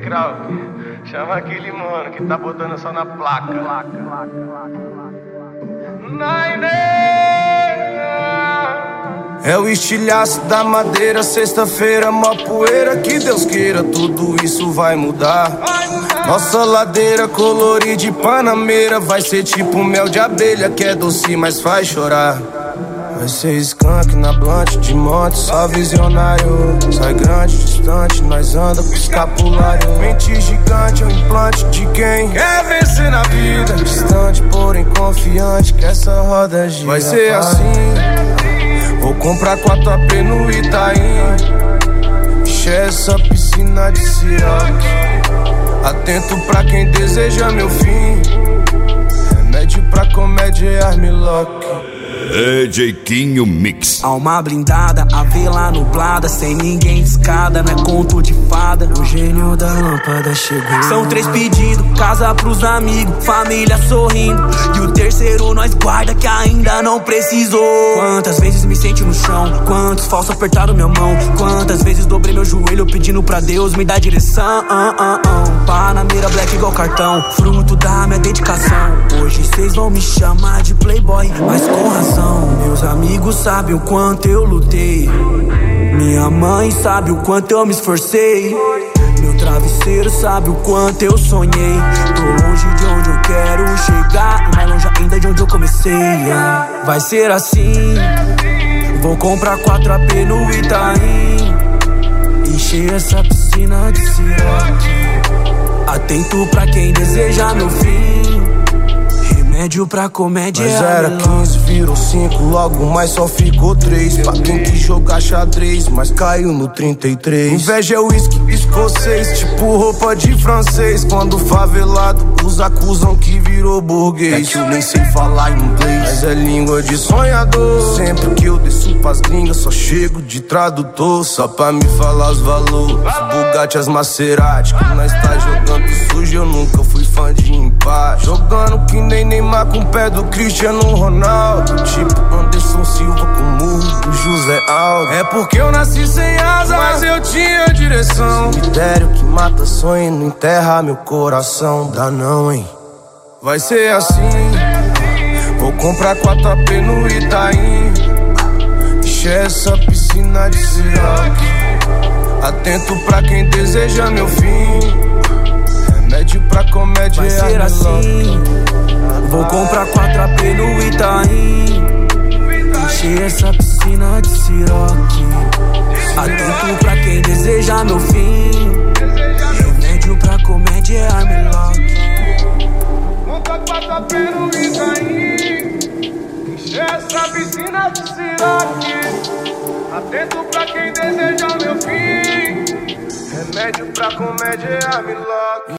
Krauk, chama aquele mano que tá botando só na placa. É o estilhaço da madeira, sexta-feira, mó poeira. Que Deus queira, tudo isso vai mudar. Nossa ladeira colorida de panameira vai ser tipo mel de abelha, que é doce, mas faz chorar. Vai ser skunk na blunt de monte, só visionário. Sai grande, distante, nós anda com escapulário. Mente gigante, é um implante de quem quer vencer na vida. Distante, porém confiante, que essa roda gira. Vai ser assim, vou comprar 4 AP no Itaim. Encher essa piscina de siroque. Atento pra quem deseja meu fim. Remédio pra comédia é armlock. Jeitinho Mix. Alma blindada, a vela nublada, sem ninguém de escada, não é conto de fada. O gênio da lâmpada chegou. São 3 pedidos, casa pros amigos, família sorrindo. E o terceiro nós guarda que ainda não precisou. Quantas vezes me senti no chão, quantos falsos apertaram minha mão, quantas vezes dobrei meu joelho pedindo pra Deus me dar direção. Panameira black igual cartão, fruto da minha dedicação. Hoje cês vão me chamar de playboy, mas com razão. Meus amigos sabem o quanto eu lutei, minha mãe sabe o quanto eu me esforcei, meu travesseiro sabe o quanto eu sonhei. Tô longe de onde eu quero chegar, e mais longe ainda de onde eu comecei. Vai ser assim, vou comprar 4 AP no Itaim. Encher essa piscina de siroque. Atento pra quem deseja meu fim. Remédio pra comédia. Mas era 15, virou 5, logo mais só ficou 3. Pra quem quis jogar xadrez, mas caiu no 33. Inveja é uísque escocês, tipo roupa de francês. Quando favelado os acusam que virou burguês. É que eu nem sei falar inglês, mas é língua de sonhador. Sempre que eu desço pras gringas, só chego de tradutor. Só pra me falar os valores, Bugatti, as Maserati. Que nós tá jogando sujo, eu nunca fui fã de empate. Jogando que nem Neymar com o pé do Cristiano Ronaldo. Tipo Anderson Silva com o murro do José Aldo. É porque eu nasci sem asa, mas eu tinha direção. Cemitério que mata sonho e não enterra meu coração. Dá não, hein? Vai ser assim, vou comprar 4 AP no Itaim. Encher essa piscina de siroque. Atento pra quem deseja meu fim. Remédio pra comédia. Vai ser assim, vou comprar 4 AP no Itaim. Encher essa piscina de siroque. Atento pra quem deseja meu fim. Remédio pra comédia é armlock. Comprar 4 AP no Itaim. Encher essa piscina de siroque. Atento pra quem deseja meu fim. Remédio pra comédia é armlock.